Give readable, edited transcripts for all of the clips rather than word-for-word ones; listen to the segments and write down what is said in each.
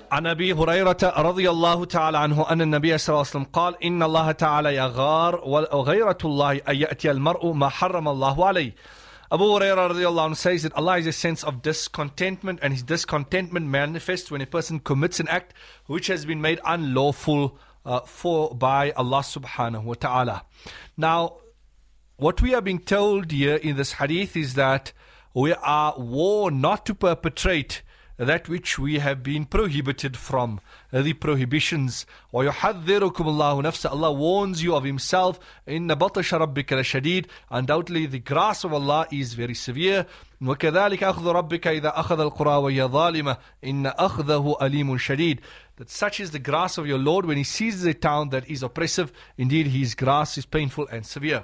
عن أبي هريرة رضي الله تعالى عنه أن النبي صلى الله عليه وسلم قال إن الله تعالى يغار وغيرة الله أن يأتي المرء ما حرم الله عليه. Abu Hurairah radiallahu anhu says that Allah is a sense of discontentment, and his discontentment manifests when a person commits an act which has been made unlawful by Allah subhanahu wa ta'ala. Now, what we are being told here in this hadith is that we are warned not to perpetrate that which we have been prohibited from, the prohibitions. وَيُحَذِّرُكُمُ اللَّهُ نَفْسَ, Allah warns you of Himself. إِنَّ بَطْشَ رَبِّكَ لَشَدِيدٌ, undoubtedly the grasp of Allah is very severe. وَكَذَلِكَ أَخْذُ رَبِّكَ إِذَا أَخَذَ الْقُرَى وَهِيَ ظَالِمَةٌ إِنَّ أَخْذَهُ أَلِيمٌ شَدِيدٌ. That such is the grasp of your Lord when He seizes a town that is oppressive. Indeed, His grasp is painful and severe.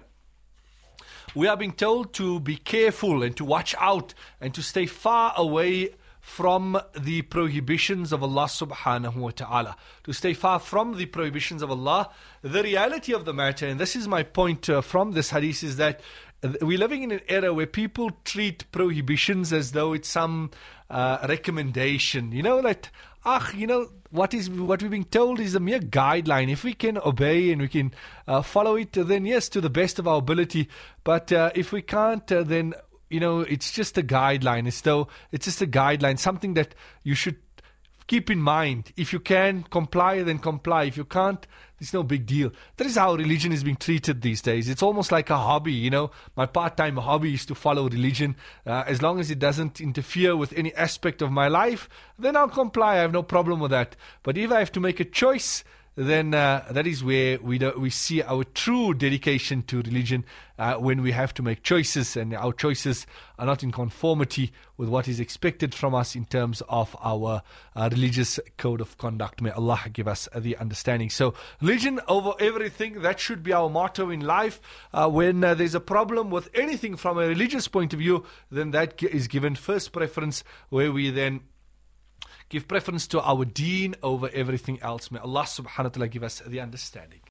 We are being told to be careful and to watch out and to stay far away from the prohibitions of Allah subhanahu wa ta'ala. To stay far from the prohibitions of Allah. The reality of the matter, and this is my point from this hadith, is that we're living in an era where people treat prohibitions as though it's some recommendation. You know, that, what we're being told is a mere guideline. If we can obey and we can follow it, then yes, to the best of our ability. But if we can't, then it's just a guideline. It's just a guideline, something that you should keep in mind. If you can comply, then comply. If you can't, it's no big deal. That is how religion is being treated these days. It's almost like a hobby. My part-time hobby is to follow religion. As long as it doesn't interfere with any aspect of my life, then I'll comply. I have no problem with that. But if I have to make a choice, then that is where we see our true dedication to religion, when we have to make choices and our choices are not in conformity with what is expected from us in terms of our religious code of conduct. May Allah give us the understanding. So religion over everything, that should be our motto in life. When there's a problem with anything from a religious point of view, then that is given first preference, where we then give preference to our deen over everything else. May Allah subhanahu wa ta'ala give us the understanding.